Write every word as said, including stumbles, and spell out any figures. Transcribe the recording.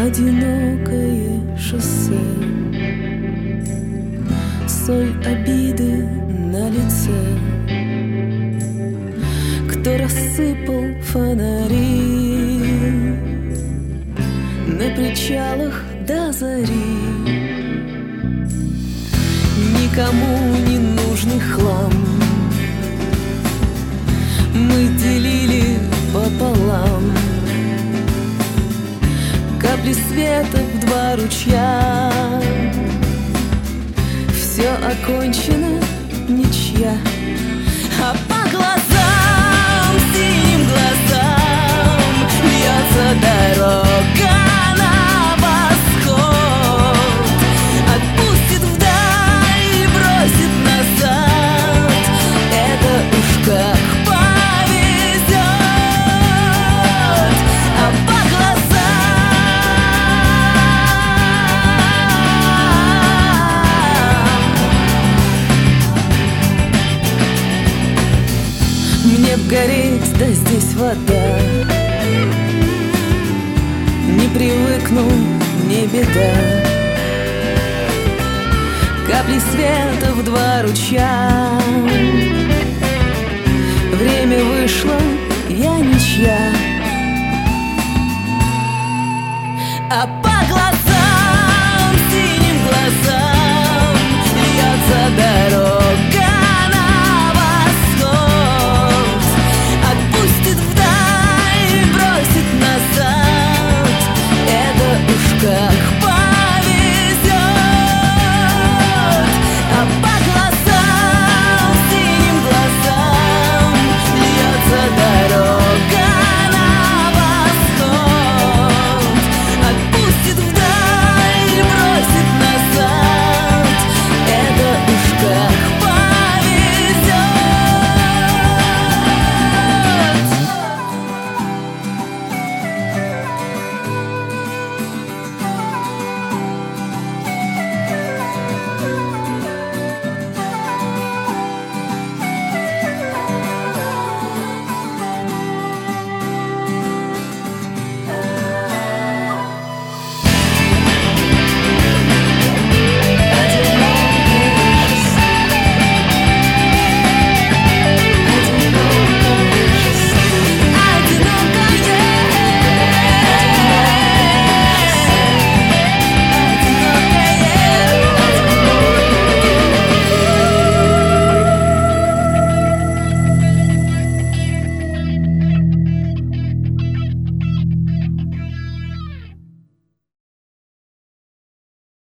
одинокое шоссе, соль обиды на лице. Кто рассыпал фонари на причалах до зари? Никому не нужный хлам мы делили пополам. Капли света в два ручья, все окончено, ничья. А по глазам, синим глазам бьется дорога на восход. Отпустит вдаль и бросит назад, это уж как повезет. А по мне б гореть, да здесь вода. Не привыкну, не беда. Капли света в два ручья. Время вышло, я ничья. А